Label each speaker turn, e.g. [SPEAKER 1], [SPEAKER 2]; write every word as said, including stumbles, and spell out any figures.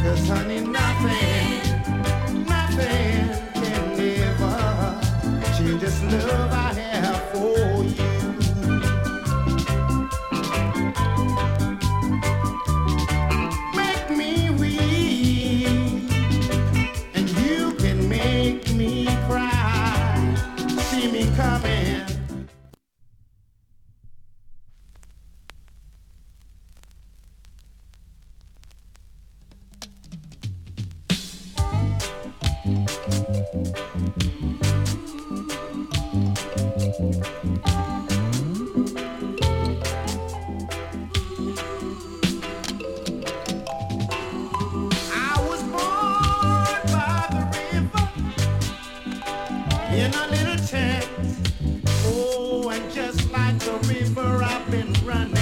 [SPEAKER 1] honey, nothing, nothing can ever change this love I have for you. Make me weep, and you can make me cry. See me coming. I was born by the river in a little tent. Oh, and just like the river, I've been running.